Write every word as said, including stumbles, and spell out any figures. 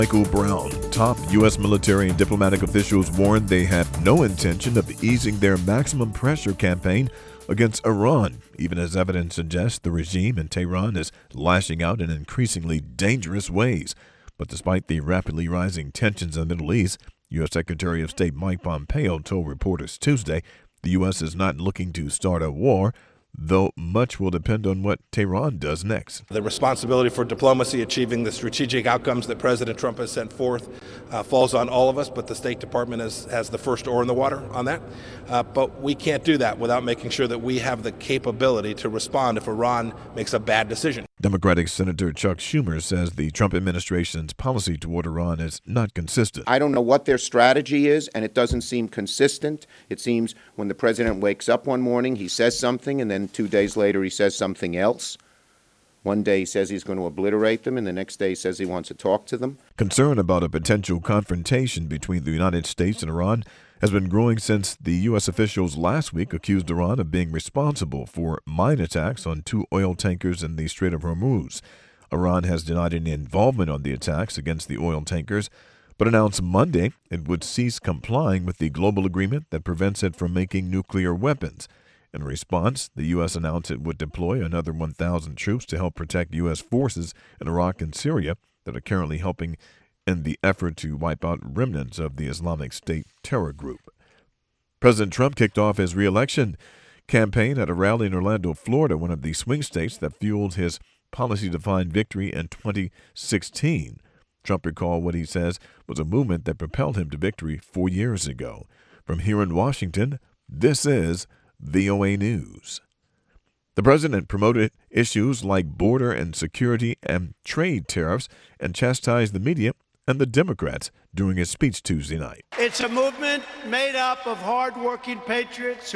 Michael Brown, top U S military and diplomatic officials warned they had no intention of easing their maximum pressure campaign against Iran, even as evidence suggests the regime in Tehran is lashing out in increasingly dangerous ways. But despite the rapidly rising tensions in the Middle East, U S Secretary of State Mike Pompeo told reporters Tuesday the U S is not looking to start a war, though much will depend on what Tehran does next. The responsibility for diplomacy, achieving the strategic outcomes that President Trump has sent forth, uh, falls on all of us, but the State Department has, has the first oar in the water on that. Uh, but we can't do that without making sure that we have the capability to respond if Iran makes a bad decision. Democratic Senator Chuck Schumer says the Trump administration's policy toward Iran is not consistent. I don't know what their strategy is, and it doesn't seem consistent. It seems when the president wakes up one morning, he says something, and then two days later he says something else. One day he says he's going to obliterate them, and the next day he says he wants to talk to them. Concern about a potential confrontation between the United States and Iran has been growing since the U S officials last week accused Iran of being responsible for mine attacks on two oil tankers in the Strait of Hormuz. Iran has denied any involvement on the attacks against the oil tankers, but announced Monday it would cease complying with the global agreement that prevents it from making nuclear weapons. In response, the U S announced it would deploy another one thousand troops to help protect U S forces in Iraq and Syria that are currently helping in the effort to wipe out remnants of the Islamic State terror group. President Trump kicked off his re-election campaign at a rally in Orlando, Florida, one of the swing states that fueled his policy-defined victory in twenty sixteen. Trump recalled what he says was a movement that propelled him to victory four years ago. From here in Washington, this is V O A News. The president promoted issues like border and security and trade tariffs and chastised the media and the Democrats during his speech Tuesday night. It's a movement made up of hard-working patriots